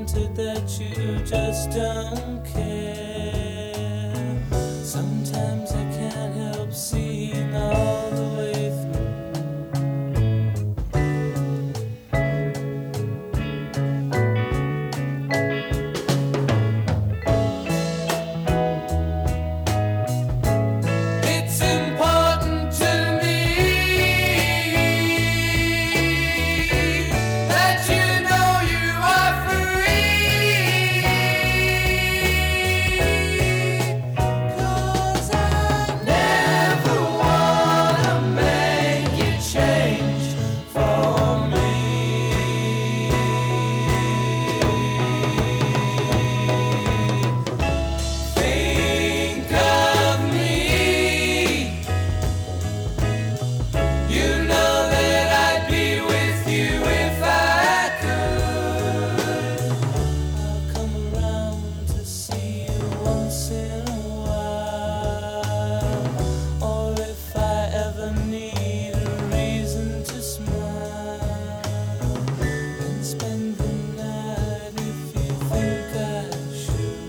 granted that you just don't care. Sometimes I can't help seeing all the way through. It's important to me that you know you are free, 'cause I never wanna make you change for me. Think of me. You know that I'd be with you if I could. I'll come around to see you once in a while, or if I ever need a reason to smile, and spend the night if you think I should.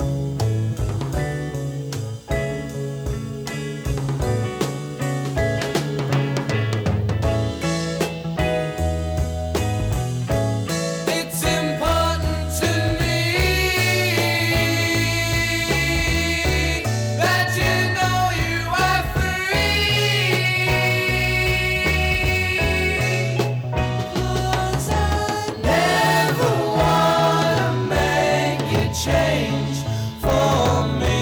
It's important to me that you know you are free, 'cause I never wanna make you change for me.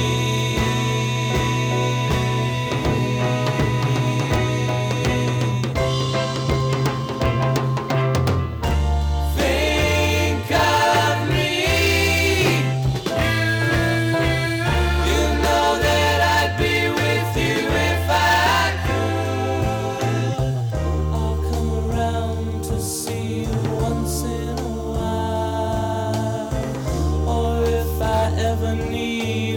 Think of me. You know that I'd be with you if I could. I'll come around to see you once in a while, or if I ever need